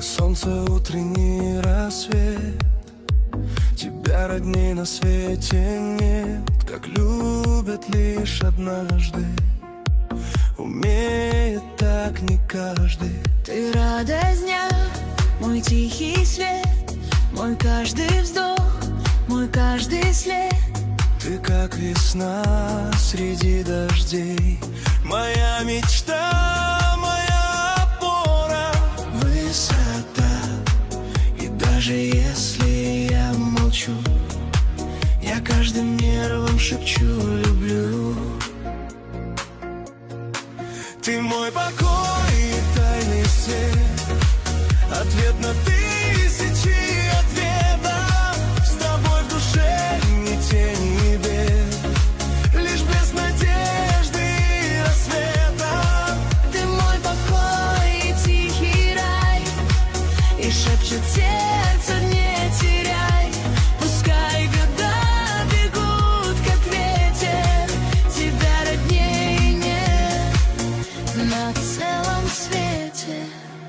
солнце, утренний рассвет. Тебя родней на свете нет, как любят лишь однажды. Умеет так не каждый. Ты радость дня, мой тихий свет, мой каждый вздох, мой каждый след. Ты как весна среди дождей, моя мечта, моя опора. Высота, и даже если я молчу, я каждым нервом шепчу люблю. Ты мой покой и тайный свет, ответ на тысячи ответов. С тобой в душе ни тени, ни бед, лишь без надежды и рассвета. Ты мой покой и тихий рай, и шепчет сердце не теряй. Пускай года бегут, как ветер, тебя родней нет на целом свете.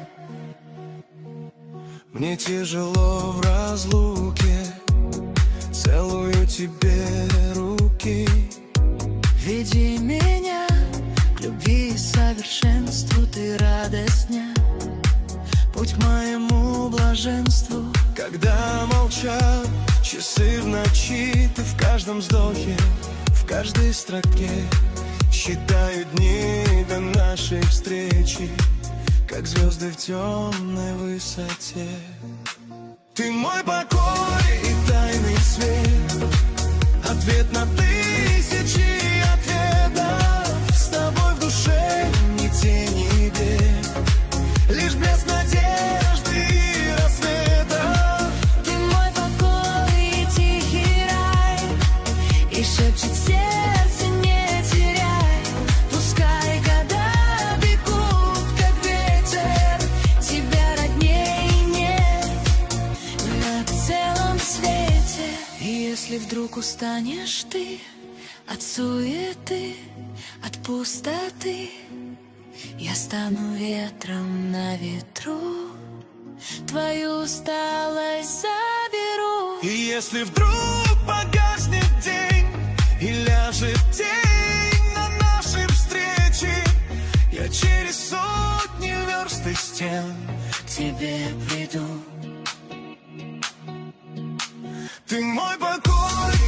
Мне тяжело в разлуке, целую тебе руки. Веди меня к любви и совершенству, ты радость дня, путь к моему блаженству. Когда молчат часы в ночи, ты в каждом вздохе, в каждой строке. Считаю дни до нашей встречи, как звезды в темной высоте. Ты мой покой и тайный свет, ответ на тысячи ответов. С тобой в душе ни тени, ни бед, лишь блеск надежды и рассвета. Ты мой покой и тихий рай, и шепчет сердце не теряй. Пускай года бегут, как ветер, тебя родней нет на целом свете. И если вдруг устанешь ты от суеты, от пустоты, я стану ветром на ветру, твою усталость заберу. И если вдруг погаснет день и ляжет тень на нашей встрече, я через сотни верст и стен К тебе приду. Ты мой покой